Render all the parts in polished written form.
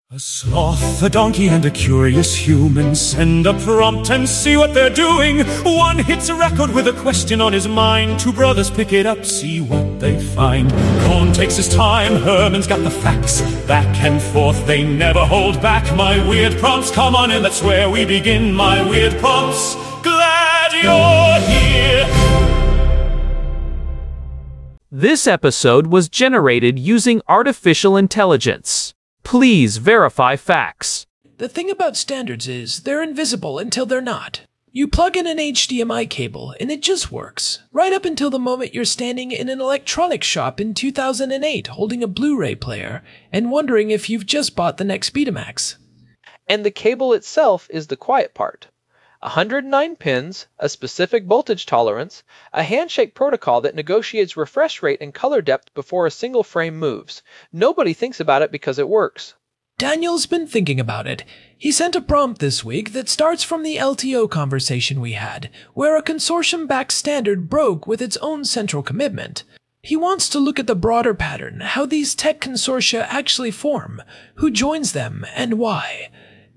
A sloth, a donkey, and a curious human send a prompt and see what they're doing. One hits a record with a question on his mind. Two brothers pick it up, see what they find. Cohn takes his time, Herman's got the facts. Back and forth, they never hold back. My weird prompts, come on in, that's where we begin. My weird prompts, glad you're here. This episode was generated using artificial intelligence. Please verify facts. The thing about standards is, they're invisible until they're not. You plug in an HDMI cable and it just works, right up until the moment you're standing in an electronics shop in 2008 holding a Blu-ray player and wondering if you've just bought the next Betamax. And the cable itself is the quiet part. 109 pins, a specific voltage tolerance, a handshake protocol that negotiates refresh rate and color depth before a single frame moves. Nobody thinks about it because it works. Daniel's been thinking about it. He sent a prompt this week that starts from the LTO conversation we had, where a consortium-backed standard broke with its own central commitment. He wants to look at the broader pattern, how these tech consortia actually form, who joins them, and why.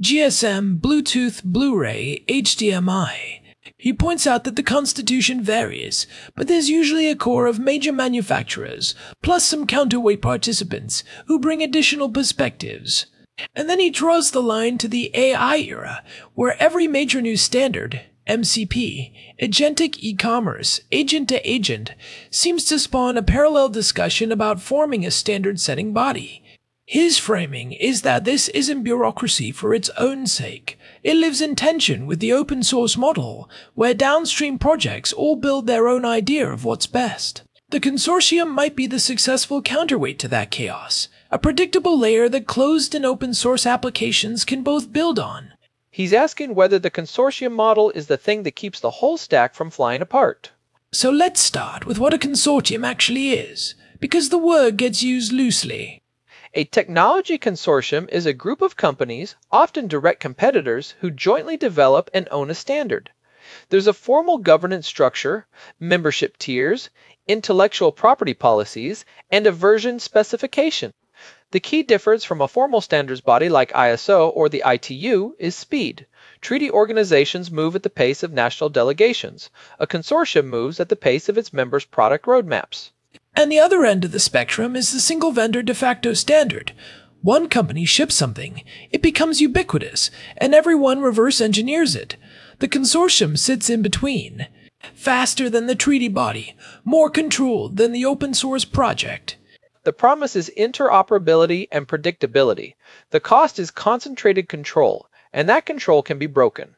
GSM, Bluetooth, Blu-ray, HDMI. He points out that the constitution varies, but there's usually a core of major manufacturers, plus some counterweight participants who bring additional perspectives. And then he draws the line to the AI era, where every major new standard, MCP, agentic e-commerce, agent-to-agent, seems to spawn a parallel discussion about forming a standard-setting body. His framing is that this isn't bureaucracy for its own sake. It lives in tension with the open source model, where downstream projects all build their own idea of what's best. The consortium might be the successful counterweight to that chaos, a predictable layer that closed and open source applications can both build on. He's asking whether the consortium model is the thing that keeps the whole stack from flying apart. So let's start with what a consortium actually is, because the word gets used loosely. A technology consortium is a group of companies, often direct competitors, who jointly develop and own a standard. There's a formal governance structure, membership tiers, intellectual property policies, and a version specification. The key difference from a formal standards body like ISO or the ITU is speed. Treaty organizations move at the pace of national delegations. A consortium moves at the pace of its members' product roadmaps. And the other end of the spectrum is the single vendor de facto standard. One company ships something, it becomes ubiquitous, and everyone reverse engineers it. The consortium sits in between. Faster than the treaty body, more controlled than the open source project. The promise is interoperability and predictability. The cost is concentrated control, and that control can be broken.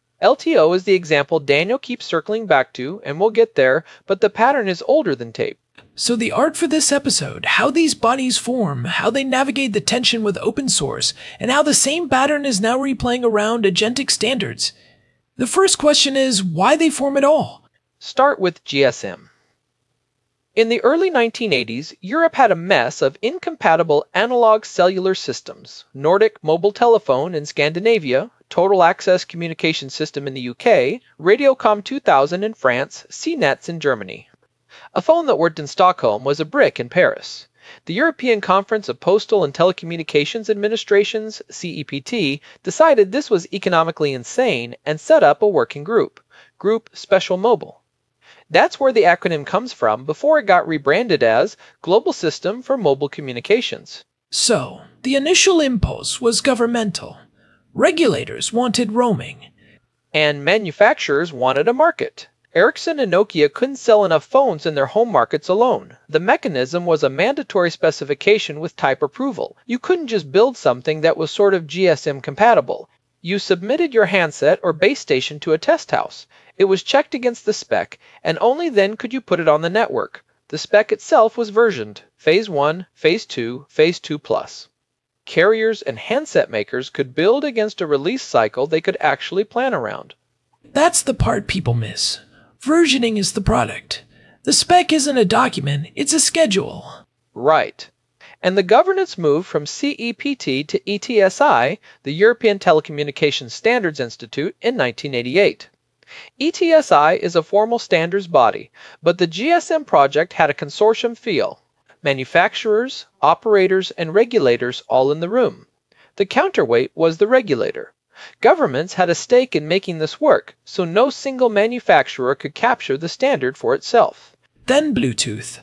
LTO is the example Daniel keeps circling back to, and we'll get there, but the pattern is older than tape. So the art for this episode, how these bodies form, how they navigate the tension with open source, and how the same pattern is now replaying around agentic standards. The first question is why they form at all. Start with GSM. In the early 1980s, Europe had a mess of incompatible analog cellular systems. Nordic Mobile Telephone in Scandinavia, Total Access Communication System in the UK, Radiocom 2000 in France, CNETs in Germany. A phone that worked in Stockholm was a brick in Paris. The European Conference of Postal and Telecommunications Administrations, CEPT, decided this was economically insane and set up a working group, Group Special Mobile. That's where the acronym comes from before it got rebranded as Global System for Mobile Communications. So, the initial impulse was governmental. Regulators wanted roaming. And manufacturers wanted a market. Ericsson and Nokia couldn't sell enough phones in their home markets alone. The mechanism was a mandatory specification with type approval. You couldn't just build something that was sort of GSM compatible. You submitted your handset or base station to a test house. It was checked against the spec, and only then could you put it on the network. The spec itself was versioned, Phase 1, Phase 2, Phase 2+. Carriers and handset makers could build against a release cycle they could actually plan around. That's the part people miss. Versioning is the product. The spec isn't a document, it's a schedule. Right. And the governance moved from CEPT to ETSI, the European Telecommunications Standards Institute, in 1988. ETSI is a formal standards body, but the GSM project had a consortium feel. Manufacturers, operators, and regulators all in the room. The counterweight was the regulator. Governments had a stake in making this work, so no single manufacturer could capture the standard for itself. Then Bluetooth,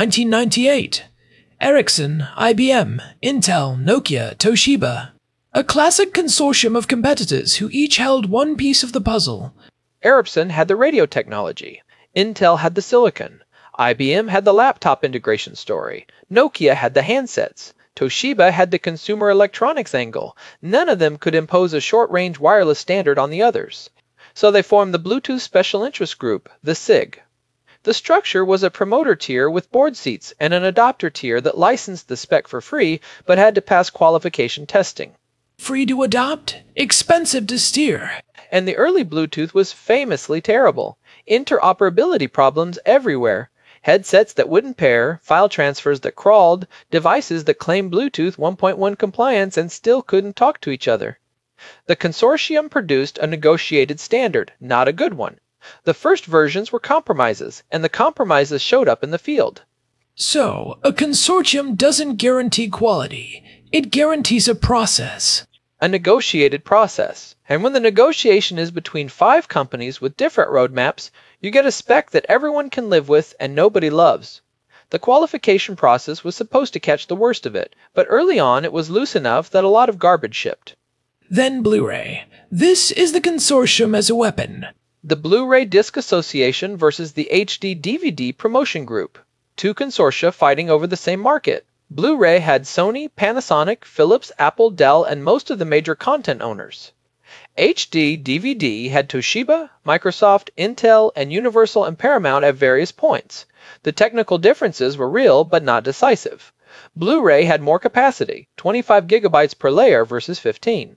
1998. Ericsson, IBM, Intel, Nokia, Toshiba. A classic consortium of competitors who each held one piece of the puzzle. Ericsson had the radio technology. Intel had the silicon. IBM had the laptop integration story. Nokia had the handsets. Toshiba had the consumer electronics angle. None of them could impose a short-range wireless standard on the others. So they formed the Bluetooth Special Interest Group, the SIG. The structure was a promoter tier with board seats and an adopter tier that licensed the spec for free but had to pass qualification testing. Free to adopt, expensive to steer. And the early Bluetooth was famously terrible. Interoperability problems everywhere. Headsets that wouldn't pair, file transfers that crawled, devices that claimed Bluetooth 1.1 compliance and still couldn't talk to each other. The consortium produced a negotiated standard, not a good one. The first versions were compromises, and the compromises showed up in the field. So, a consortium doesn't guarantee quality. It guarantees a process. A negotiated process. And when the negotiation is between 5 companies with different roadmaps, you get a spec that everyone can live with and nobody loves. The qualification process was supposed to catch the worst of it, but early on it was loose enough that a lot of garbage shipped. Then Blu-ray. This is the consortium as a weapon. The Blu-ray Disc Association versus the HD DVD Promotion Group. 2 consortia fighting over the same market. Blu-ray had Sony, Panasonic, Philips, Apple, Dell, and most of the major content owners. HD DVD had Toshiba, Microsoft, Intel, and Universal and Paramount at various points. The technical differences were real but not decisive. Blu-ray had more capacity, 25 gigabytes per layer versus 15.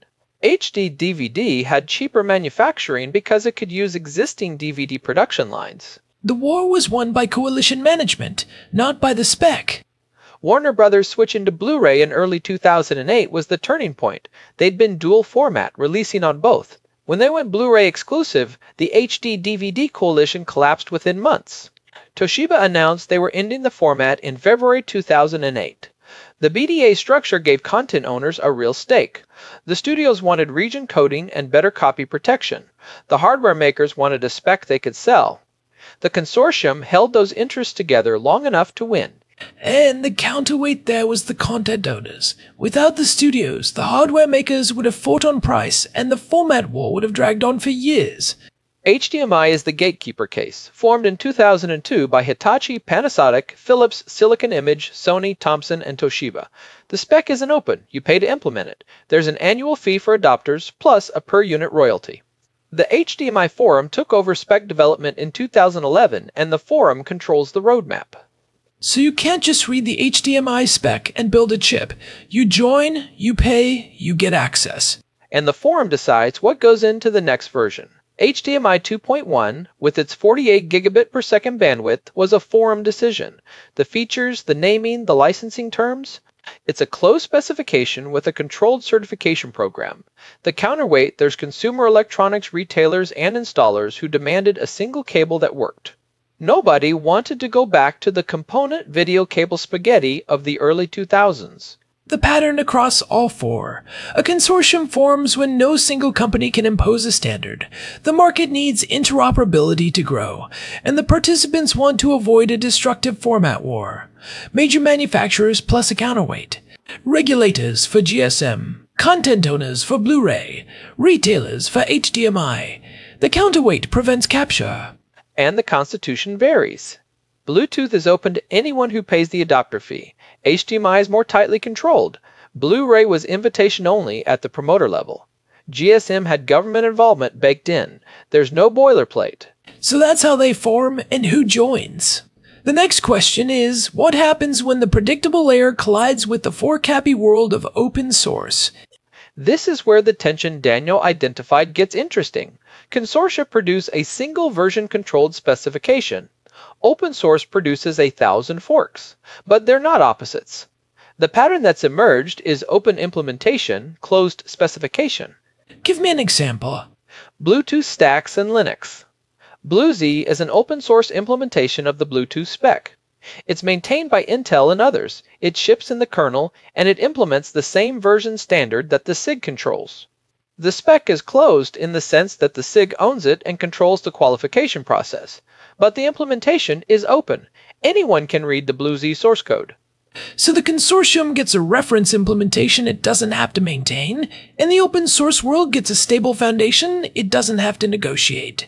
HD DVD had cheaper manufacturing because it could use existing DVD production lines. The war was won by coalition management, not by the spec. Warner Brothers switching to Blu-ray in early 2008 was the turning point. They'd been dual format, releasing on both. When they went Blu-ray exclusive, the HD DVD coalition collapsed within months. Toshiba announced they were ending the format in February 2008. The BDA structure gave content owners a real stake. The studios wanted region coding and better copy protection. The hardware makers wanted a spec they could sell. The consortium held those interests together long enough to win. And the counterweight there was the content owners. Without the studios, the hardware makers would have fought on price, and the format war would have dragged on for years. HDMI is the gatekeeper case, formed in 2002 by Hitachi, Panasonic, Philips, Silicon Image, Sony, Thomson, and Toshiba. The spec isn't open. You pay to implement it. There's an annual fee for adopters, plus a per-unit royalty. The HDMI forum took over spec development in 2011, and the forum controls the roadmap. So you can't just read the HDMI spec and build a chip. You join, you pay, you get access. And the forum decides what goes into the next version. HDMI 2.1, with its 48 gigabit per second bandwidth, was a forum decision. The features, the naming, the licensing terms. It's a closed specification with a controlled certification program. The counterweight, there's consumer electronics retailers and installers who demanded a single cable that worked. Nobody wanted to go back to the component video cable spaghetti of the early 2000s. The pattern across all 4. A consortium forms when no single company can impose a standard. The market needs interoperability to grow, and the participants want to avoid a destructive format war. Major manufacturers plus a counterweight. Regulators for GSM. Content owners for Blu-ray. Retailers for HDMI. The counterweight prevents capture. And the constitution varies. Bluetooth is open to anyone who pays the adopter fee. HDMI is more tightly controlled. Blu-ray was invitation only at the promoter level. GSM had government involvement baked in. There's no boilerplate. So that's how they form and who joins. The next question is, what happens when the predictable layer collides with the forecappy world of open source? This is where the tension Daniel identified gets interesting. Consortia produce a single version controlled specification. Open source produces 1,000 forks, but they're not opposites. The pattern that's emerged is open implementation, closed specification. Give me an example. Bluetooth stacks and Linux. BlueZ is an open source implementation of the Bluetooth spec. It's maintained by Intel and others. It ships in the kernel, and it implements the same version standard that the SIG controls. The spec is closed in the sense that the SIG owns it and controls the qualification process, but the implementation is open. Anyone can read the BlueZ source code. So the consortium gets a reference implementation it doesn't have to maintain, and the open source world gets a stable foundation it doesn't have to negotiate.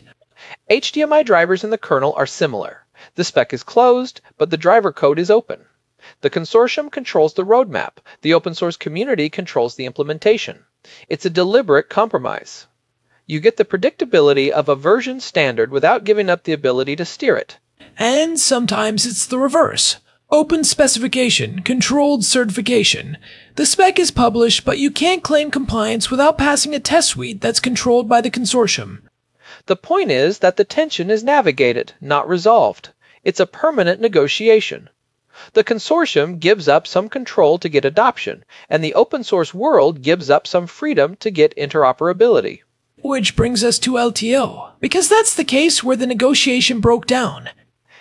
HDMI drivers in the kernel are similar. The spec is closed, but the driver code is open. The consortium controls the roadmap. The open source community controls the implementation. It's a deliberate compromise. You get the predictability of a version standard without giving up the ability to steer it. And sometimes it's the reverse. Open specification, controlled certification. The spec is published, but you can't claim compliance without passing a test suite that's controlled by the consortium. The point is that the tension is navigated, not resolved. It's a permanent negotiation. The consortium gives up some control to get adoption, and the open source world gives up some freedom to get interoperability. Which brings us to LTO, because that's the case where the negotiation broke down.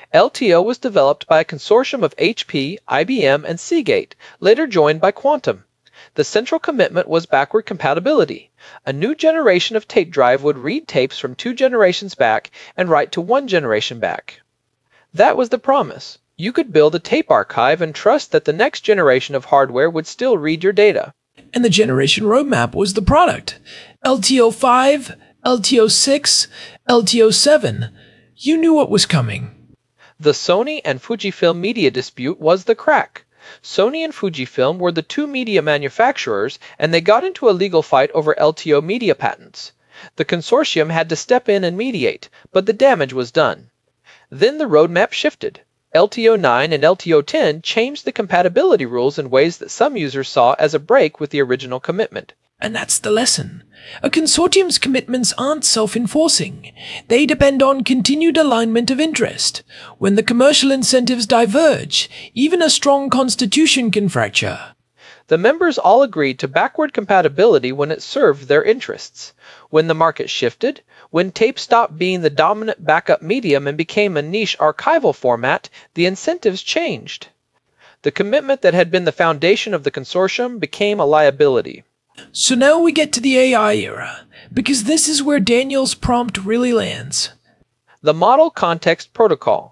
LTO was developed by a consortium of HP, IBM, and Seagate, later joined by Quantum. The central commitment was backward compatibility. A new generation of tape drive would read tapes from 2 generations back and write to 1 generation back. That was the promise. You could build a tape archive and trust that the next generation of hardware would still read your data. And the generation roadmap was the product. LTO 5, LTO 6, LTO 7. You knew what was coming. The Sony and Fujifilm media dispute was the crack. Sony and Fujifilm were the 2 media manufacturers, and they got into a legal fight over LTO media patents. The consortium had to step in and mediate, but the damage was done. Then the roadmap shifted. LTO 9 and LTO 10 changed the compatibility rules in ways that some users saw as a break with the original commitment. And that's the lesson. A consortium's commitments aren't self-enforcing. They depend on continued alignment of interest. When the commercial incentives diverge, even a strong constitution can fracture. The members all agreed to backward compatibility when it served their interests. When the market shifted, when tape stopped being the dominant backup medium and became a niche archival format, the incentives changed. The commitment that had been the foundation of the consortium became a liability. So now we get to the AI era, because this is where Daniel's prompt really lands. The Model Context Protocol,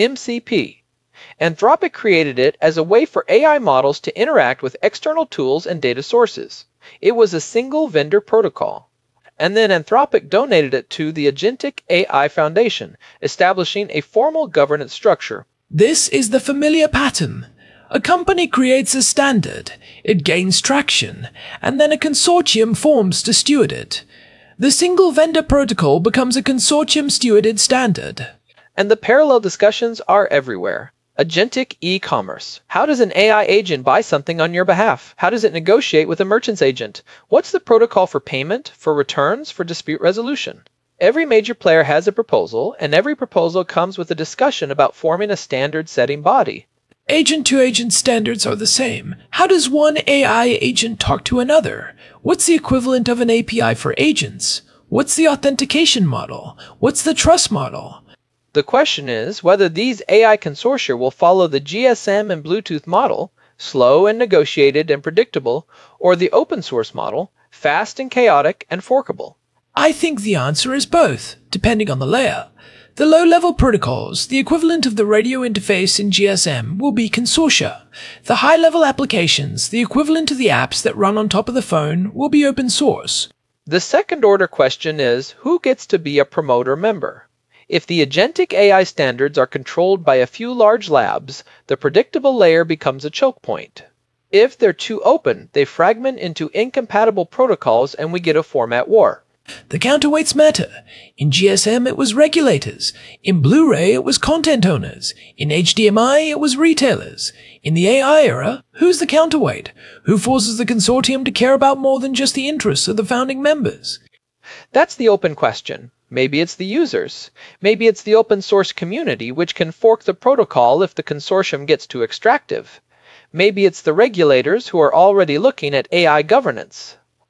MCP. Anthropic created it as a way for AI models to interact with external tools and data sources. It was a single vendor protocol. And then Anthropic donated it to the Agentic AI Foundation, establishing a formal governance structure. This is the familiar pattern. A company creates a standard, it gains traction, and then a consortium forms to steward it. The single vendor protocol becomes a consortium stewarded standard. And the parallel discussions are everywhere. Agentic e-commerce. How does an AI agent buy something on your behalf? How does it negotiate with a merchant's agent? What's the protocol for payment, for returns, for dispute resolution? Every major player has a proposal, and every proposal comes with a discussion about forming a standard-setting body. Agent-to-agent standards are the same. How does one AI agent talk to another? What's the equivalent of an API for agents? What's the authentication model? What's the trust model? The question is whether these AI consortia will follow the GSM and Bluetooth model, slow and negotiated and predictable, or the open source model, fast and chaotic and forkable. I think the answer is both, depending on the layer. The low-level protocols, the equivalent of the radio interface in GSM, will be consortia. The high-level applications, the equivalent of the apps that run on top of the phone, will be open source. The second-order question is who gets to be a promoter member? If the agentic AI standards are controlled by a few large labs, the predictable layer becomes a choke point. If they're too open, they fragment into incompatible protocols and we get a format war. The counterweights matter. In GSM it was regulators. In Blu-ray it was content owners. In HDMI it was retailers. In the AI era, who's the counterweight? Who forces the consortium to care about more than just the interests of the founding members? That's the open question. Maybe it's the users. Maybe it's the open source community which can fork the protocol if the consortium gets too extractive. Maybe it's the regulators who are already looking at AI governance.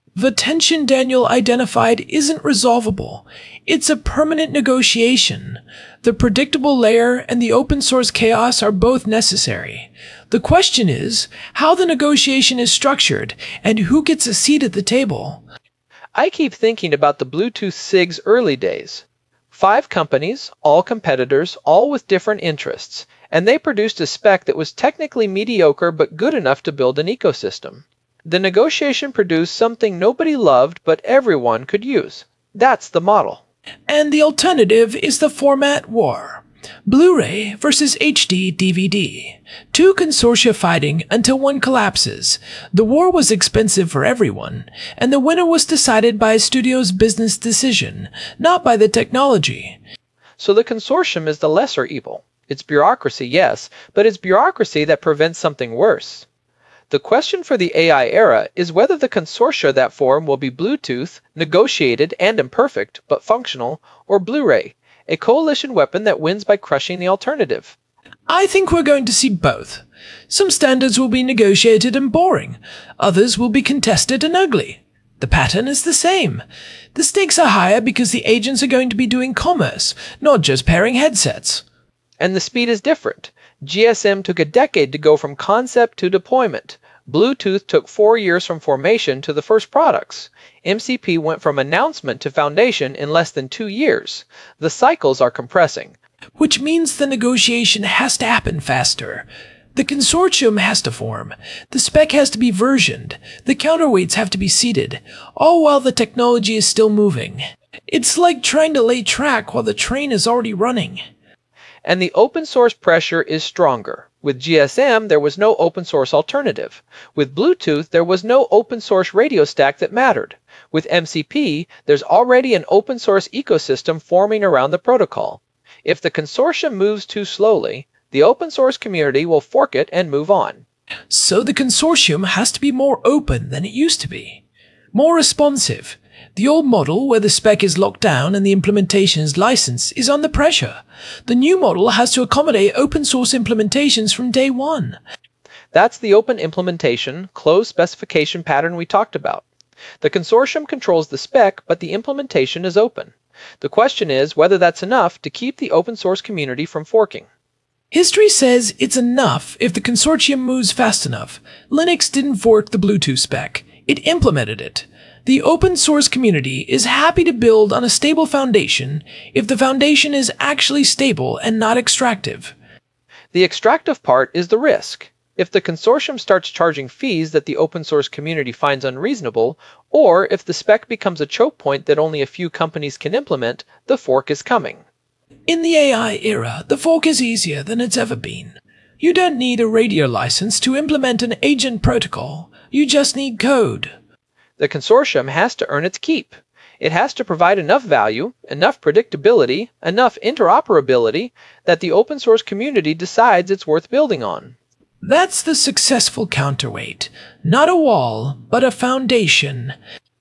The tension Daniel identified isn't resolvable. It's a permanent negotiation. The predictable layer and the open source chaos are both necessary. The question is how the negotiation is structured and who gets a seat at the table. I keep thinking about the Bluetooth SIG's early days. 5 companies, all competitors, all with different interests, and they produced a spec that was technically mediocre but good enough to build an ecosystem. The negotiation produced something nobody loved but everyone could use. That's the model. And the alternative is the format war. Blu-ray versus HD DVD. 2 consortia fighting until one collapses. The war was expensive for everyone, and the winner was decided by a studio's business decision, not by the technology. So the consortium is the lesser evil. It's bureaucracy, yes, but it's bureaucracy that prevents something worse. The question for the AI era is whether the consortia that form will be Bluetooth, negotiated and imperfect, but functional, or Blu-ray, a coalition weapon that wins by crushing the alternative. I think we're going to see both. Some standards will be negotiated and boring. Others will be contested and ugly. The pattern is the same. The stakes are higher because the agents are going to be doing commerce, not just pairing headsets. And the speed is different. GSM took a decade to go from concept to deployment. Bluetooth took 4 years from formation to the first products. MCP went from announcement to foundation in less than 2 years. The cycles are compressing. Which means the negotiation has to happen faster. The consortium has to form. The spec has to be versioned. The counterweights have to be seated, all while the technology is still moving. It's like trying to lay track while the train is already running. And the open source pressure is stronger. With GSM, there was no open source alternative. With Bluetooth, there was no open source radio stack that mattered. With MCP, there's already an open source ecosystem forming around the protocol. If the consortium moves too slowly, the open source community will fork it and move on. So the consortium has to be more open than it used to be. More responsive. The old model, where the spec is locked down and the implementation is licensed, is under pressure. The new model has to accommodate open source implementations from day one. That's the open implementation, closed specification pattern we talked about. The consortium controls the spec, but the implementation is open. The question is whether that's enough to keep the open source community from forking. History says it's enough if the consortium moves fast enough. Linux didn't fork the Bluetooth spec. It implemented it. The open source community is happy to build on a stable foundation if the foundation is actually stable and not extractive. The extractive part is the risk. If the consortium starts charging fees that the open source community finds unreasonable, or if the spec becomes a choke point that only a few companies can implement, the fork is coming. In the AI era, the fork is easier than it's ever been. You don't need a radio license to implement an agent protocol. You just need code. The consortium has to earn its keep. It has to provide enough value, enough predictability, enough interoperability that the open source community decides it's worth building on. That's the successful counterweight. Not a wall, but a foundation.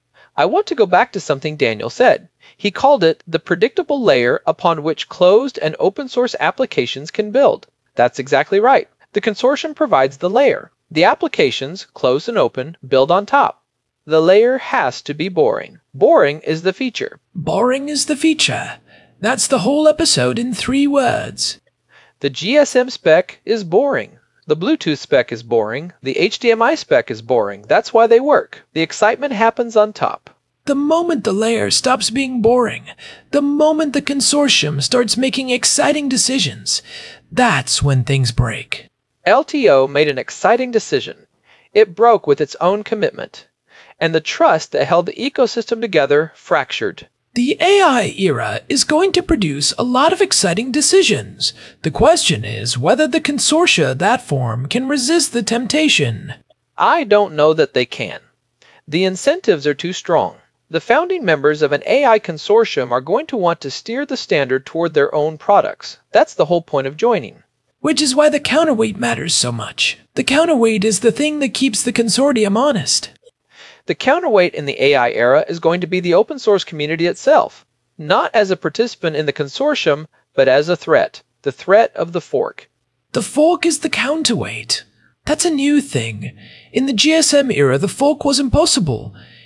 I want to go back to something Daniel said. He called it the predictable layer upon which closed and open source applications can build. That's exactly right. The consortium provides the layer. The applications, closed and open, build on top. The layer has to be boring. Boring is the feature. Boring is the feature. That's the whole episode in 3 words. The GSM spec is boring. The Bluetooth spec is boring. The HDMI spec is boring. That's why they work. The excitement happens on top. The moment the layer stops being boring, the moment the consortium starts making exciting decisions, that's when things break. LTO made an exciting decision. It broke with its own commitment. And the trust that held the ecosystem together fractured. The AI era is going to produce a lot of exciting decisions. The question is whether the consortia that form can resist the temptation. I don't know that they can. The incentives are too strong. The founding members of an AI consortium are going to want to steer the standard toward their own products. That's the whole point of joining. Which is why the counterweight matters so much. The counterweight is the thing that keeps the consortium honest. The counterweight in the AI era is going to be the open source community itself, not as a participant in the consortium, but as a threat, the threat of the fork. The fork is the counterweight. That's a new thing. In the GSM era, the fork was impossible.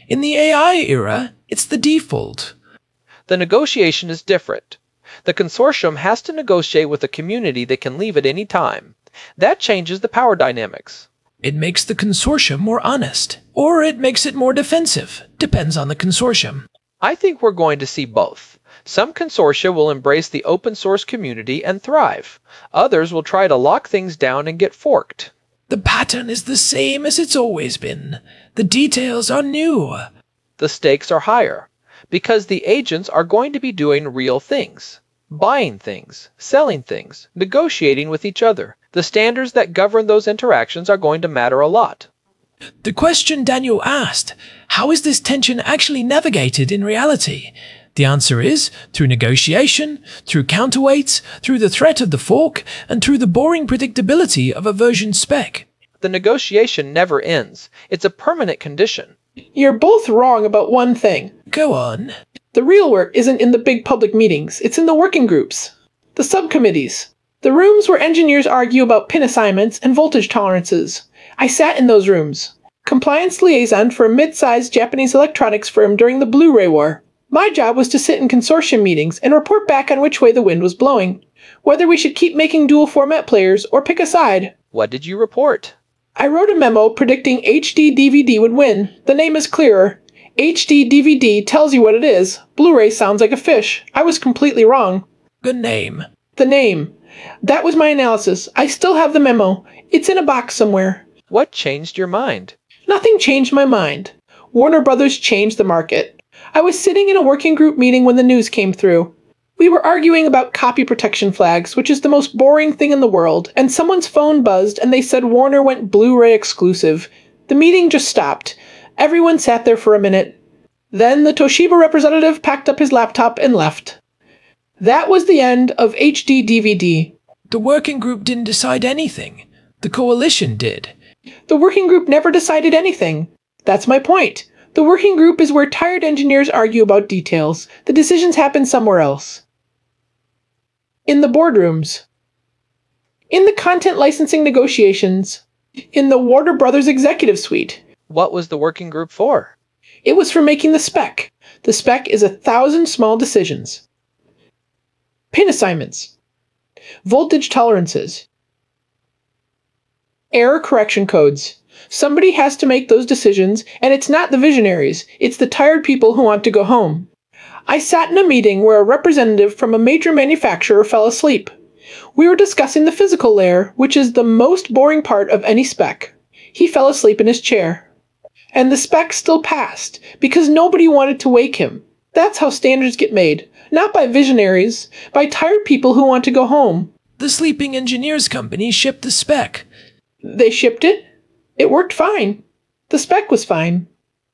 In the AI era, it's the default. The negotiation is different. The consortium has to negotiate with a community they can leave at any time. That changes the power dynamics. It makes the consortium more honest, or it makes it more defensive. Depends on the consortium. I think we're going to see both. Some consortia will embrace the open source community and thrive. Others will try to lock things down and get forked. The pattern is the same as it's always been. The details are new. The stakes are higher, because the agents are going to be doing real things. Buying things, selling things, negotiating with each other. The standards that govern those interactions are going to matter a lot. The question Daniel asked, how is this tension actually navigated in reality? The answer is through negotiation, through counterweights, through the threat of the fork, and through the boring predictability of a version spec. The negotiation never ends. It's a permanent condition. You're both wrong about one thing. Go on. The real work isn't in the big public meetings, it's in the working groups. The subcommittees. The rooms where engineers argue about pin assignments and voltage tolerances. I sat in those rooms. Compliance liaison for a mid-sized Japanese electronics firm during the Blu-ray war. My job was to sit in consortium meetings and report back on which way the wind was blowing. Whether we should keep making dual format players or pick a side. What did you report? I wrote a memo predicting HD DVD would win. The name is clearer. HD DVD tells you what it is. Blu-ray sounds like a fish. I was completely wrong. Good name. The name. That was my analysis. I still have the memo. It's in a box somewhere. What changed your mind? Nothing changed my mind. Warner Brothers changed the market. I was sitting in a working group meeting when the news came through. We were arguing about copy protection flags, which is the most boring thing in the world, and someone's phone buzzed and they said Warner went Blu-ray exclusive. The meeting just stopped. Everyone sat there for a minute. Then the Toshiba representative packed up his laptop and left. That was the end of HD DVD. The working group didn't decide anything. The coalition did. The working group never decided anything. That's my point. The working group is where tired engineers argue about details. The decisions happen somewhere else. In the boardrooms. In the content licensing negotiations. In the Warner Brothers executive suite. What was the working group for? It was for making the spec. The spec is 1,000 small decisions. Pin assignments. Voltage tolerances. Error correction codes. Somebody has to make those decisions, and it's not the visionaries, it's the tired people who want to go home. I sat in a meeting where a representative from a major manufacturer fell asleep. We were discussing the physical layer, which is the most boring part of any spec. He fell asleep in his chair. And the spec still passed, because nobody wanted to wake him. That's how standards get made. Not by visionaries, by tired people who want to go home. The Sleeping Engineers Company shipped the spec. They shipped it. It worked fine. The spec was fine.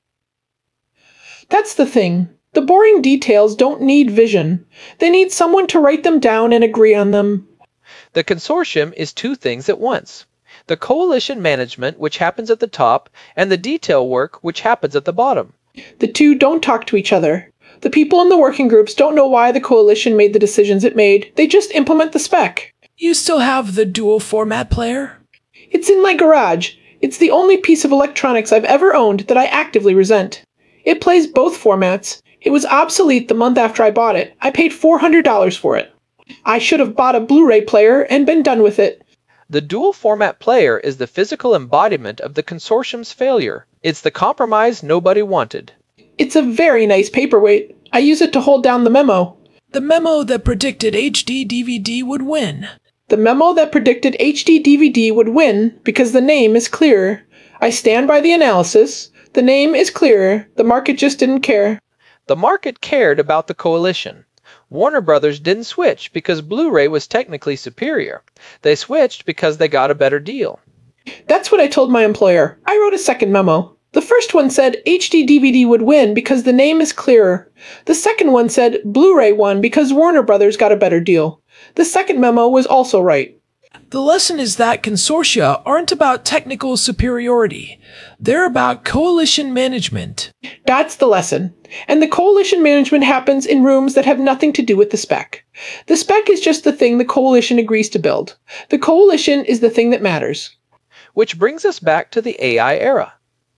That's the thing. The boring details don't need vision. They need someone to write them down and agree on them. The consortium is two things at once. The coalition management, which happens at the top, and the detail work, which happens at the bottom. The two don't talk to each other. The people in the working groups don't know why the coalition made the decisions it made. They just implement the spec. You still have the dual format player? It's in my garage. It's the only piece of electronics I've ever owned that I actively resent. It plays both formats. It was obsolete the month after I bought it. I paid $400 for it. I should have bought a Blu-ray player and been done with it. The dual format player is the physical embodiment of the consortium's failure. It's the compromise nobody wanted. It's a very nice paperweight. I use it to hold down the memo. The memo that predicted HD DVD would win. The memo that predicted HD DVD would win because the name is clearer. I stand by the analysis. The name is clearer. The market just didn't care. The market cared about the coalition. Warner Brothers didn't switch because Blu-ray was technically superior. They switched because they got a better deal. That's what I told my employer. I wrote a second memo. The first one said HD DVD would win because the name is clearer. The second one said Blu-ray won because Warner Brothers got a better deal. The second memo was also right. The lesson is that consortia aren't about technical superiority. They're about coalition management. That's the lesson. And the coalition management happens in rooms that have nothing to do with the spec. The spec is just the thing the coalition agrees to build. The coalition is the thing that matters. Which brings us back to the AI era.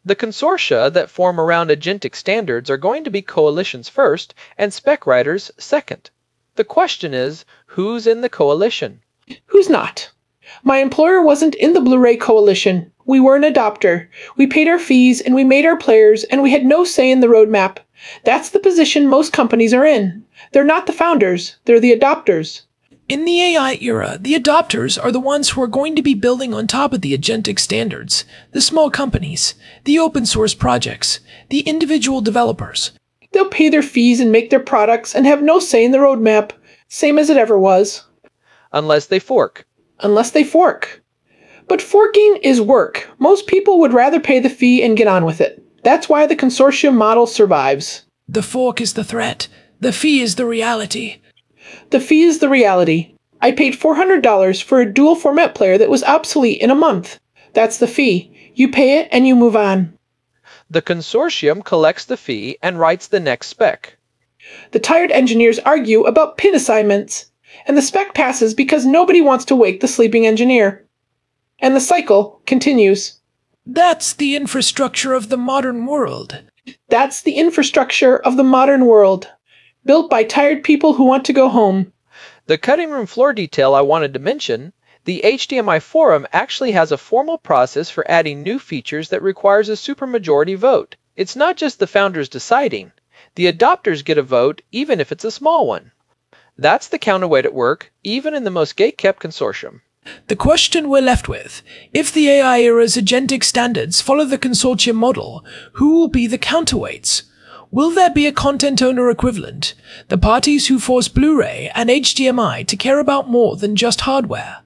The consortia that form around agentic standards are going to be coalitions first and spec writers second. The question is, who's in the coalition? Who's not? My employer wasn't in the Blu-ray coalition. We were an adopter. We paid our fees and we made our players and we had no say in the roadmap. That's the position most companies are in. They're not the founders, they're the adopters. In the AI era, the adopters are the ones who are going to be building on top of the agentic standards. The small companies, the open source projects, the individual developers. They'll pay their fees and make their products and have no say in the roadmap, same as it ever was. Unless they fork. Unless they fork. But forking is work. Most people would rather pay the fee and get on with it. That's why the consortium model survives. The fork is the threat. The fee is the reality. The fee is the reality. I paid $400 for a dual format player that was obsolete in a month. That's the fee. You pay it and you move on. The consortium collects the fee and writes the next spec. The tired engineers argue about pin assignments, and the spec passes because nobody wants to wake the sleeping engineer. And the cycle continues. That's the infrastructure of the modern world. That's the infrastructure of the modern world, built by tired people who want to go home. The cutting room floor detail I wanted to mention, the HDMI forum actually has a formal process for adding new features that requires a supermajority vote. It's not just the founders deciding. The adopters get a vote even if it's a small one. That's the counterweight at work, even in the most gate-kept consortium. The question we're left with, if the AI era's agentic standards follow the consortium model, who will be the counterweights? Will there be a content owner equivalent, the parties who force Blu-ray and HDMI to care about more than just hardware?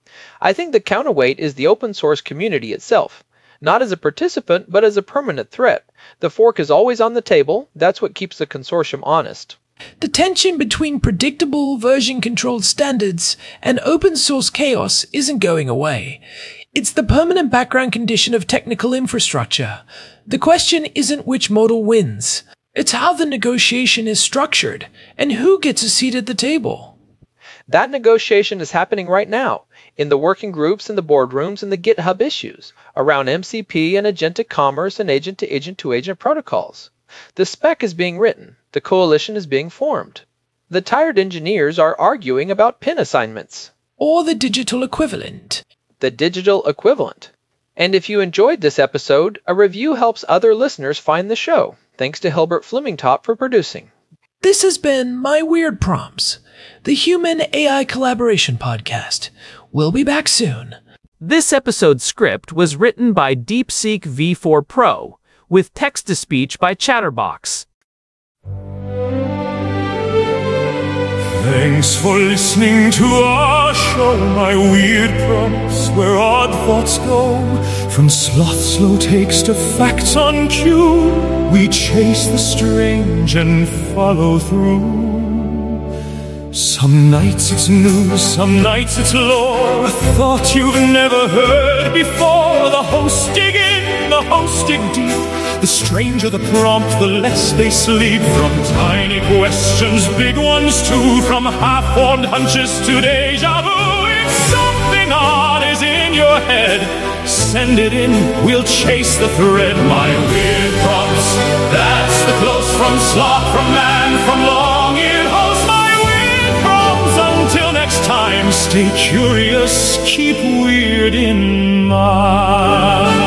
I think the counterweight is the open source community itself. Not as a participant, but as a permanent threat. The fork is always on the table. That's what keeps the consortium honest. The tension between predictable version-controlled standards and open-source chaos isn't going away. It's the permanent background condition of technical infrastructure. The question isn't which model wins. It's how the negotiation is structured and who gets a seat at the table. That negotiation is happening right now, in the working groups and the boardrooms and the GitHub issues, around MCP and agentic commerce and agent-to-agent-to-agent protocols. The spec is being written. The coalition is being formed. The tired engineers are arguing about pin assignments. Or the digital equivalent. The digital equivalent. And if you enjoyed this episode, a review helps other listeners find the show. Thanks to Hilbert Flemingtop for producing. This has been My Weird Prompts, the Human AI Collaboration Podcast. We'll be back soon. This episode's script was written by DeepSeek V4 Pro, with text-to-speech by Chatterbox. Thanks for listening to our show, My Weird Prompts, where odd thoughts go. From sloth slow takes to facts on cue, we chase the strange and follow through. Some nights it's news, some nights it's lore, a thought you've never heard before. The hosts dig in, the hosts dig deep. The stranger the prompt, the less they sleep. From tiny questions, big ones too, from half-formed hunches to deja vu. If something odd is in your head, send it in, we'll chase the thread. My Weird Prompts, that's the close from sloth, from man, from long-eared host. My Weird Prompts, until next time, stay curious, keep weird in mind.